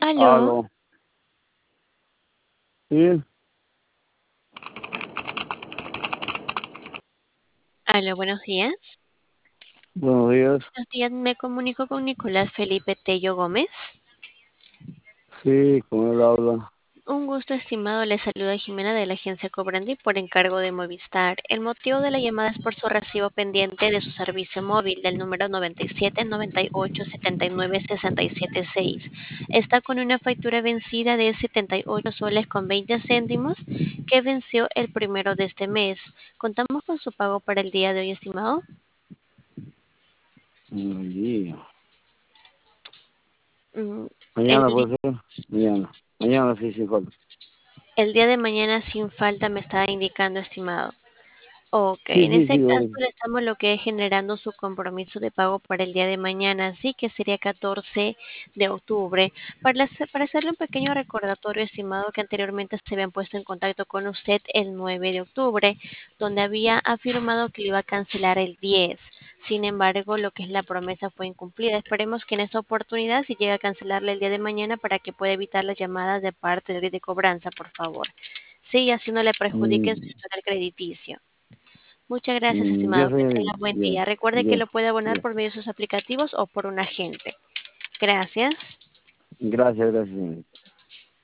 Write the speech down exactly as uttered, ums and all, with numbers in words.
Aló, Aló, sí, aló, buenos días. buenos días. Buenos días, me comunico con Nicolás Felipe Tello Gómez. Sí, con él habla. Un gusto, estimado. Le saluda Jimena de la agencia Cobrandi por encargo de Movistar. El motivo de la llamada es por su recibo pendiente de su servicio móvil del número noventa y siete noventa y ocho setenta y nueve sesenta y siete seis. Está con una factura vencida de setenta y ocho soles con veinte céntimos que venció el primero de este mes. ¿Contamos con su pago para el día de hoy, estimado? Buen día. Mm, El, Mañana puede ser. Mañana. Mañana sí, sí, falta. el día de mañana sin falta me está indicando, estimado. Ok, Sí, en sí, este sí, caso ahorita. le estamos lo que es generando su compromiso de pago para el día de mañana, sí que sería catorce de octubre. Para, hacer- para hacerle un pequeño recordatorio, estimado, que anteriormente se habían puesto en contacto con usted el nueve de octubre, donde había afirmado que lo iba a cancelar el diez. Sin embargo, lo que es la promesa fue incumplida. Esperemos que en esta oportunidad si llega a cancelarle el día de mañana para que pueda evitar las llamadas de parte del de cobranza, por favor. Sí, y así no le perjudique en su Mm, historial crediticio. Muchas gracias, mm, ya, estimado. Que señorita. tenga buen Ya, día. Recuerde que ya, lo puede abonar ya. por medio de sus aplicativos o por un agente. Gracias. Gracias, gracias, señorita.